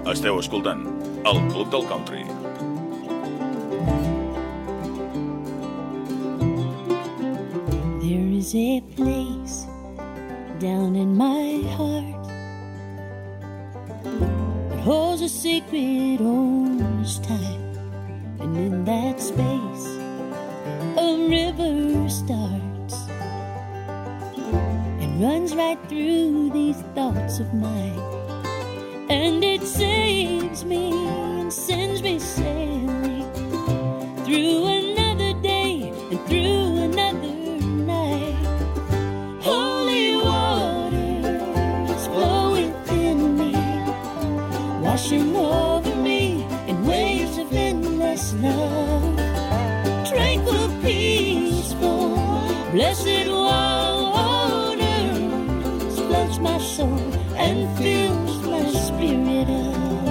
Esteu escoltant el Club del Country. There is a place down in my heart that holds a secret owner's time, and in that space a river starts and runs right through these thoughts of mine, and it saves me and sends me sailing through another day and through another night. Holy waters flow within me, washing over me in waves of endless love. Tranquil, peaceful, blessed waters floods my soul and fills my spirit up.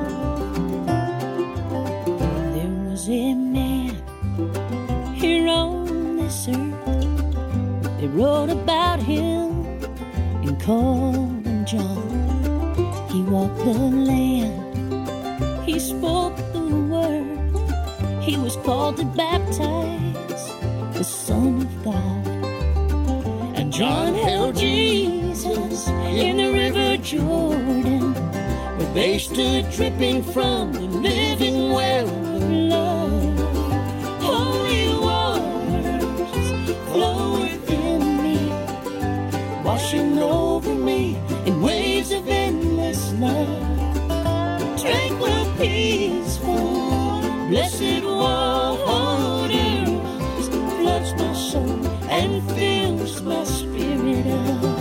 There was a man here on this earth. They wrote about him and called him John. He walked the land, he spoke the word. He was called to baptize the Son of God. And John held Jesus in the river Jordan, where they stood dripping from the living well of love. Holy waters flow within me, washing over me in waves of endless love. Tranquil, peaceful, blessed waters floods my soul and fills my spirit up.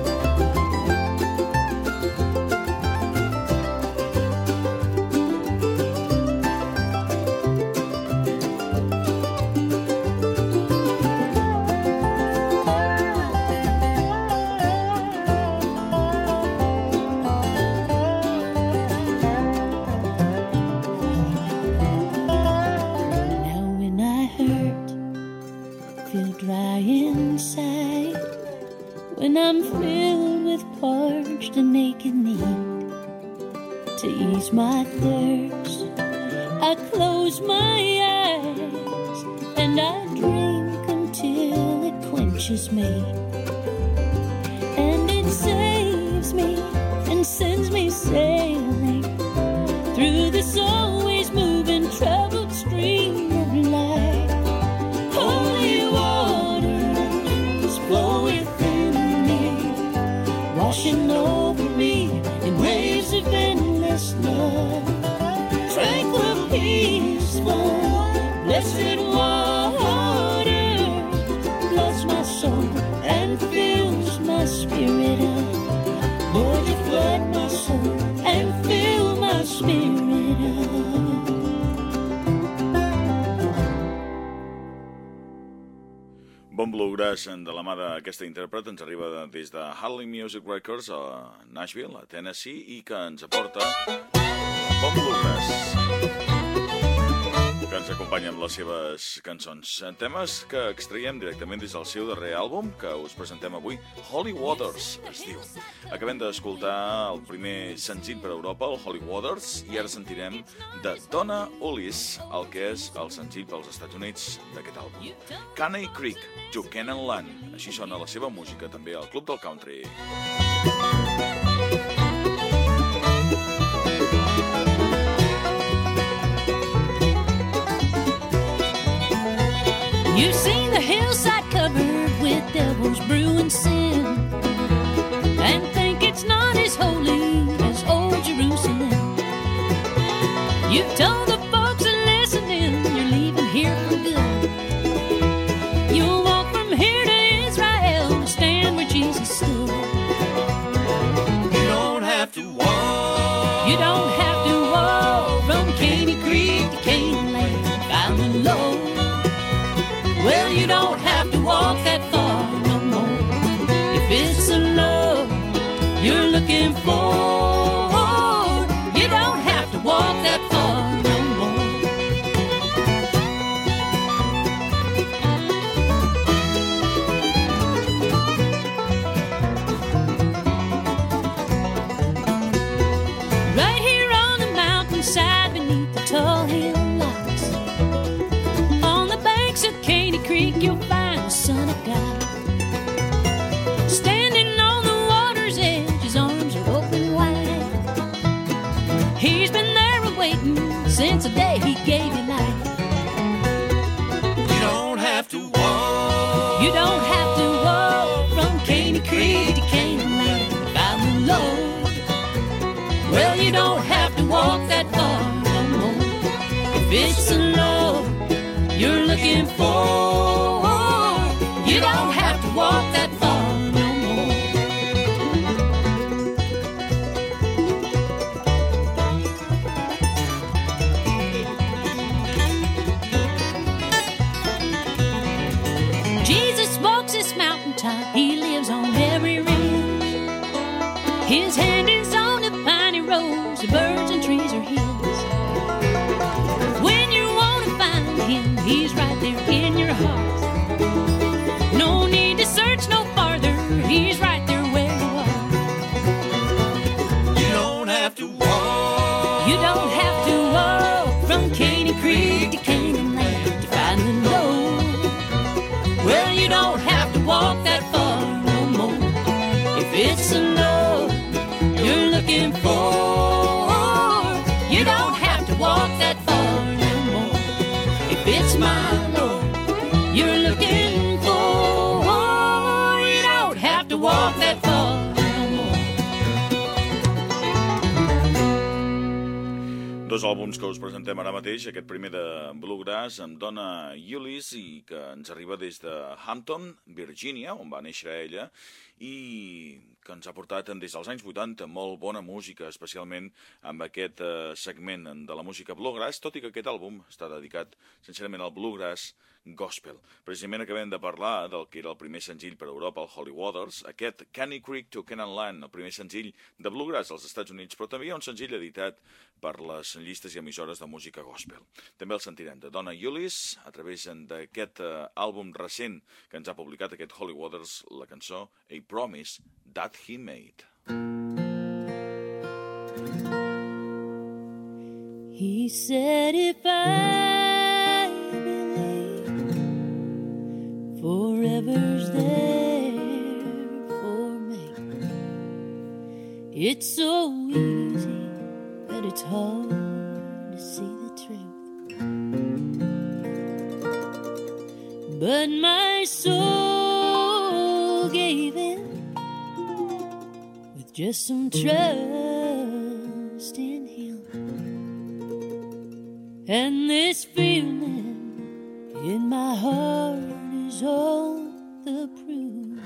When I'm filled with parched and naked need, to ease my thirst, I close my eyes and I drink until it quenches me. And it saves me and sends me sailing through this always moving troubled stream of life. Holy waters flow within me, washing over me in waves of endless love. Tranquil, peaceful, blessed waters floods my soul and fills my spirit up. Lord, you flood my soul and fill my spirit up. Bon bluegrass de la mà d'aquesta intèrpret ens arriba des de Harlem Music Records a Nashville, a Tennessee, i que ens aporta bon bluegrass, que ens acompanya amb les seves cançons. Temes que extraiem directament des del seu darrer àlbum, que us presentem avui, Holy Waters, es diu. Acabem d'escoltar el primer senzill per a Europa, el Holy Waters, i ara sentirem de Donna Ullis, el que és el senzill pels Estats Units d'aquest àlbum. Caney Creek, Buchanan Land. Així sona la seva música també al Club del Country. You've seen the hillside covered with devil's brew and sin, and think it's not as holy as old Jerusalem. You've told the folks that listening you're leaving here for good. You'll walk from here to Israel to stand where Jesus stood. You don't have to walk. You don't have to walk from Caney Creek to Canaan Land, bowing low. Well, you don't have to walk that far no more. If it's the love you're looking for, you don't have to walk that far no more. Right here on you'll find the Son of God. Standing on the water's edge, his arms are open wide. He's been there waiting since the day he gave you life. You don't have to walk. You don't have to walk from Caney Creek to Canaan Land to find the Lord. Well, you don't have to walk that far no more. If it's the Lord you're looking for, you don't have to walk that far no more. Jesus walks this mountaintop, he lives on every ridge. His hand is on the piney rose, the birds and trees are his. When you want to find him, he's right there in your heart. No need to search no farther, he's right there where you are. You don't have to walk. You don't have to walk from Caney Creek to Canaan Land to find the Lord. Well, you don't have to walk that far no more. If it's the Lord you're looking for, you don't have to walk that far no more. If it's my Lord you're looking for, you don't have to walk that far no more. Dos àlbums que us presentem ara mateix, aquest primer de Bluegrass amb Donna Eulis i que ens arriba des de Hampton, Virgínia, on va néixer ella, i que ens ha portat des dels anys 80 molt bona música, especialment amb aquest segment de la música bluegrass, tot i que aquest àlbum està dedicat sincerament al bluegrass gospel. Precisament acabem de parlar del que era el primer senzill per a Europa, el Holy Waters, aquest Caney Creek to Canaan Land, el primer senzill de bluegrass als Estats Units, però també hi ha un senzill editat per les llistes i emissores de música gospel. També el sentirem de Donna Eulis a través d'aquest àlbum recent que ens ha publicat aquest Holy Waters, la cançó A Promise That He Made. He said if I believe forever's there for me. It's so easy, but it's hard to see the truth. But my soul gave in with just some trust in Him. And this feeling in my heart is all the proof.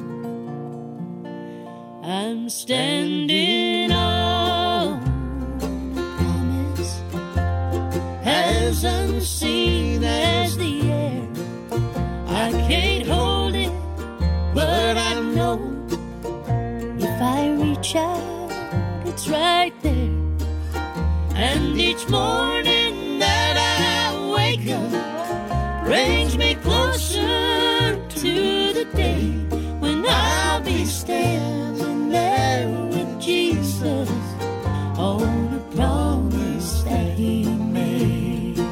I'm standing on the promise, as unseen as the air. I can't hold it, but I know if I reach out, it's right there. And each morning that I wake up brings me closer to the day when I'll be standing there with Jesus on the promise that He made.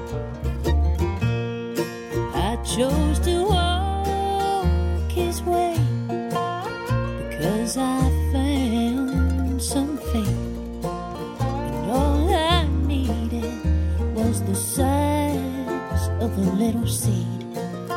I chose to walk His way because I found some faith. The size of a little seed.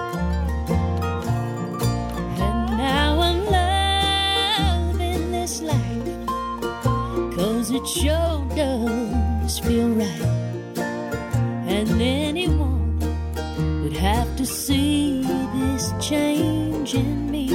And now I'm loving this life, 'cause it sure does feel right. And anyone would have to see this change in me.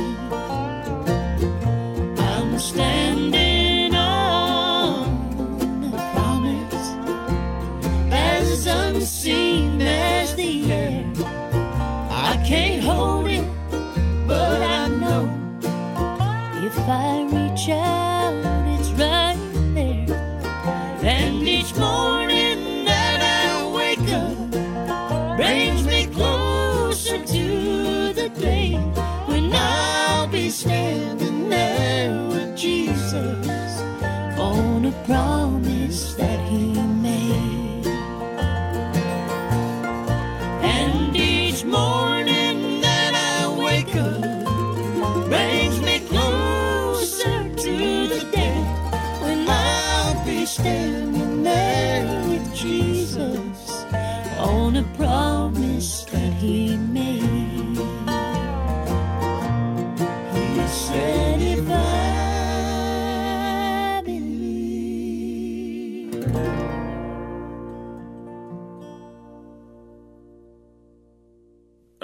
I'm standing on a promise as unseen as the air. I can't hold it, but I know if I reach out, it's right there. And each morning that I wake up brings me closer to the day when I'll be standing there with Jesus on a promise that He made. And each morning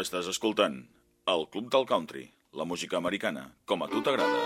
Estàs escoltant el Club del Country, la música americana, com a tu t'agrada.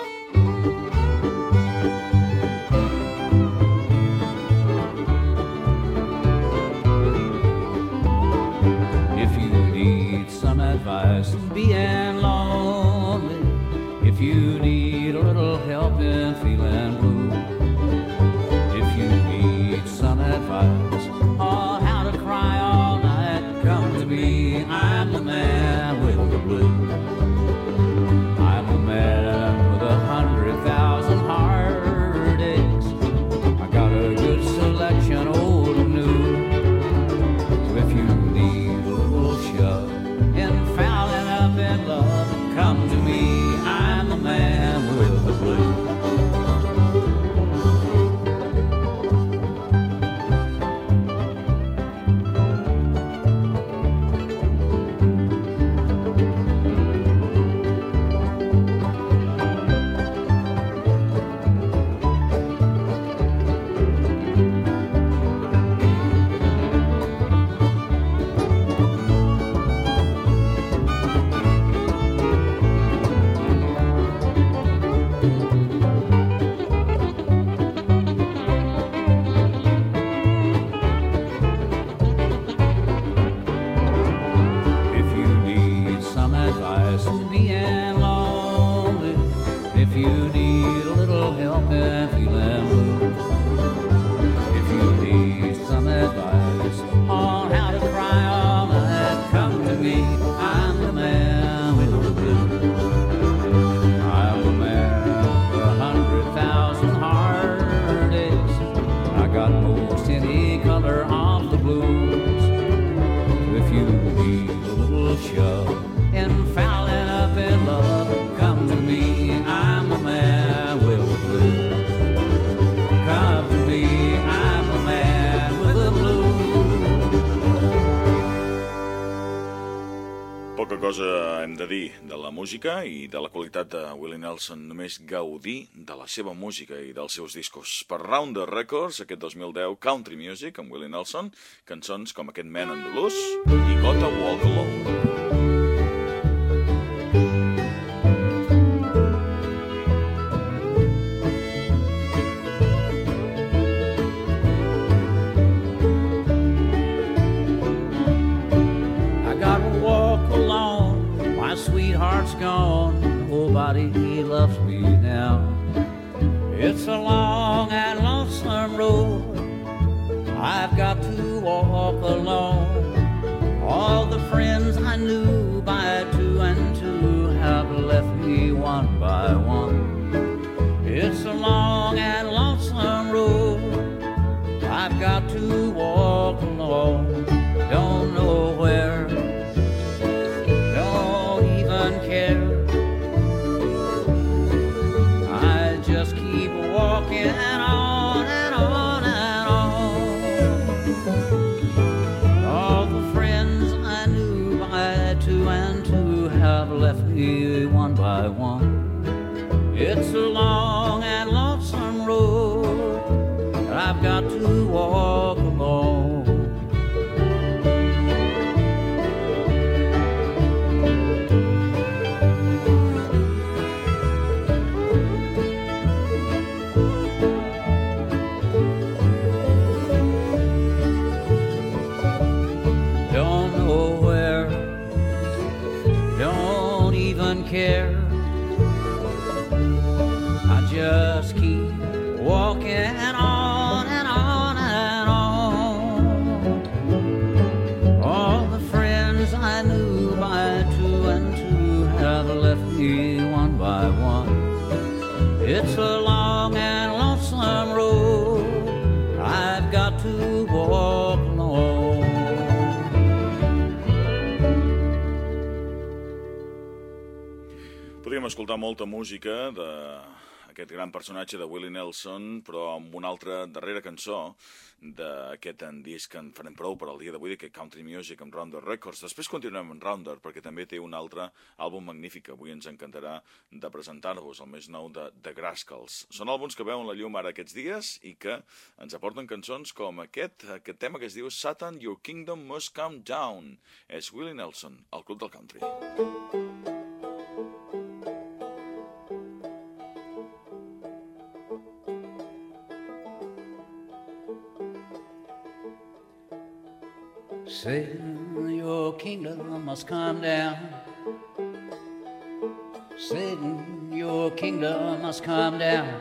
If you need some advice in being lonely, if you need a little help in feeling blue, if you need some advice on how to cry all night, come to me. I'm the man with the blues. I'm the man with 100,000 heartaches. I got a good selection, old and new. So if you need a little shove in fouling up in love, come to me. I'm the man with the blues. Poca cosa hem de dir de la música i de la qualitat de Willie Nelson, només gaudir de la seva música i dels seus discos. Per Rounder Records, aquest 2010, Country Music amb Willie Nelson, cançons com aquest Man and the Blues i Gotta Walk Alone. Sweetheart's gone, nobody loves me now. It's a long and lonesome road I've got to walk alone. All the friends I knew by two and two have left me one by one. It's a long and lonesome road I've got to walk alone. Don't know where, care. I just keep walking on and on and on. All the friends I knew by two and two have left me one by one. It's a long and lonesome road that I've got to walk alone. Care. I just keep walking on and on and on. All the friends I knew by two and two have left me one by one. It's a long and lonesome road I've got to walk alone. Podríem escoltar molta música d'aquest aquest gran personatge de Willie Nelson, però amb una altra darrera cançó d'aquest disc que en farem prou per al dia d'avui, d'aquest Country Music amb Rounder Records. Després continuem amb Rounder, perquè també té un altre àlbum magnífic. Avui ens encantarà de presentar-vos el més nou de The Grascals. Són àlbums que veuen la llum ara aquests dies i que ens aporten cançons com aquest tema que es diu Satan, Your Kingdom Must Come Down. És Willie Nelson, al Club del Country. Satan, your kingdom must come down. Satan, your kingdom must come down.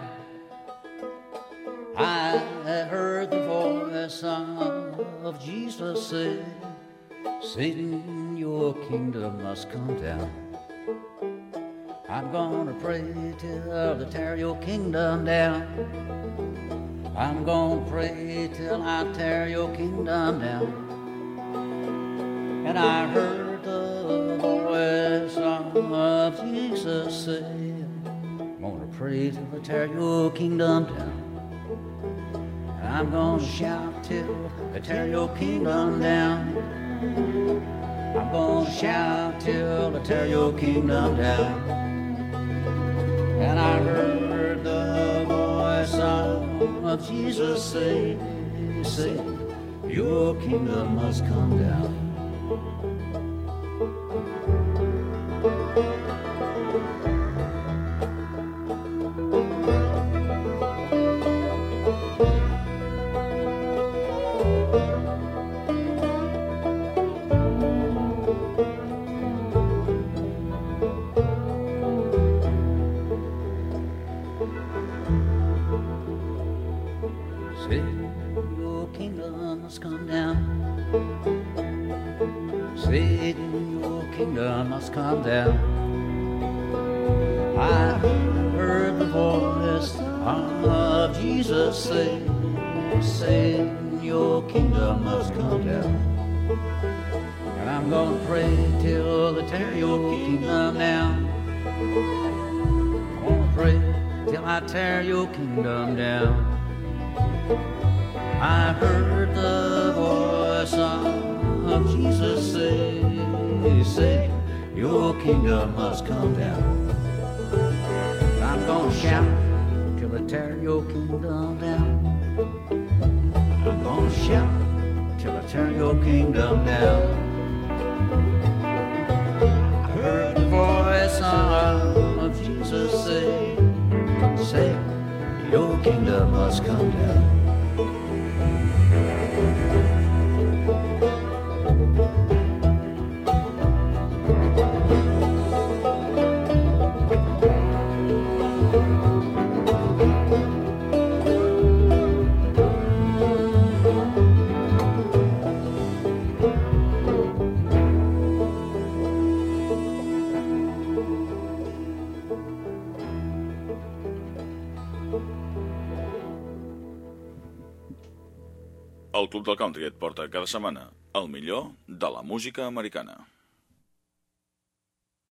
I heard the voice of Jesus say, Satan, your kingdom must come down. I'm gonna pray till they tear your kingdom down. I'm gonna pray till I tear your kingdom down. And I heard the voice of Jesus say, I'm gonna pray till I tear your kingdom down. And I'm gonna shout till they tear your kingdom down. I'm gonna shout till they tear your kingdom down. And I heard the voice of Jesus say, your kingdom must come down. Your kingdom must come down. Satan, your kingdom must come down. I heard the voice of Jesus say, Satan, your kingdom must come down. And I'm gonna pray till they tear your kingdom down. I'm gonna pray till I tear your kingdom down. I heard the voice of Jesus say, your kingdom must come down. I'm gonna shout till I tear your kingdom down. I'm gonna shout till I tear your kingdom down. I heard the voice of Jesus say, your kingdom must come down. El Club del Country et porta cada setmana el millor de la música americana.